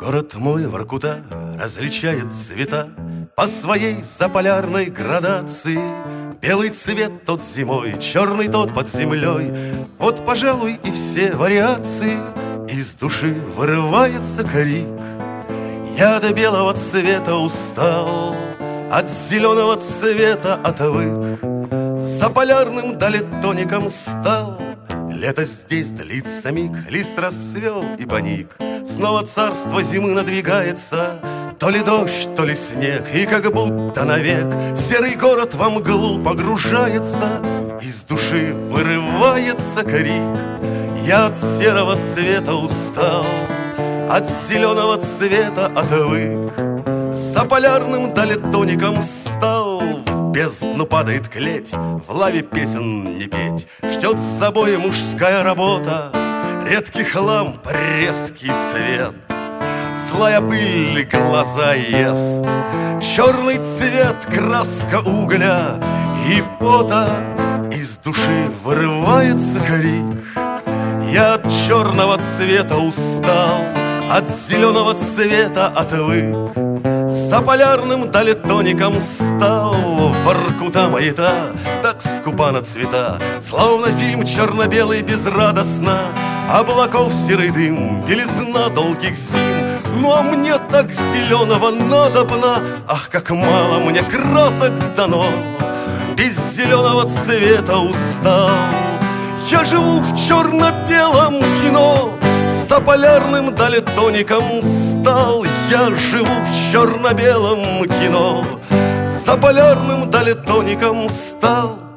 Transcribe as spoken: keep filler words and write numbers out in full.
Город мой, Воркута, различает цвета по своей заполярной градации. Белый цвет тот зимой, черный тот под землей. Вот, пожалуй, и все вариации. Из души вырывается крик: я до белого цвета устал, от зеленого цвета отвык, за полярным далетоником стал. Лето здесь длится миг, лист расцвел и поник. Снова царство зимы надвигается, то ли дождь, то ли снег, и как будто навек серый город во мглу погружается. Из души вырывается крик: я от серого цвета устал, от зеленого цвета отвык, за полярным далетоником стал. В бездну падает клеть, в лаве песен не петь. Ждет в забое мужская работа, редкий хлам, резкий свет. Злая пыль глаза ест, черный цвет, краска угля и пота. Из души вырывается крик: я от черного цвета устал, от зеленого цвета отвык, за полярным далетоником стал. Воркута маята так скупа на цвета, словно фильм черно-белый безрадостно. Облаков серый дым, белизна долгих зим. Ну а мне так зеленого надобно, ах, как мало мне красок дано. Без зеленого цвета устал, я живу в черно-белом кино. За полярным далетоником стал, я живу в черно-белом кино. За полярным далетоником стал.